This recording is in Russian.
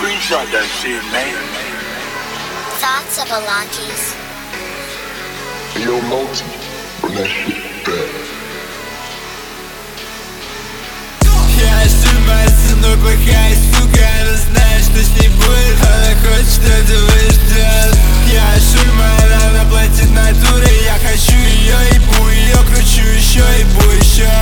Screenshot that shit, man. Thoughts of Alakis. Yo, Multi, run that shit back. Я ошибаюсь, но плохая сука. Она знает, что с ней будет. Она хочет, что этого ждет. Я ошибаюсь, она платит натурой. Я хочу ее, ебу ее, кручу еще, ебу еще.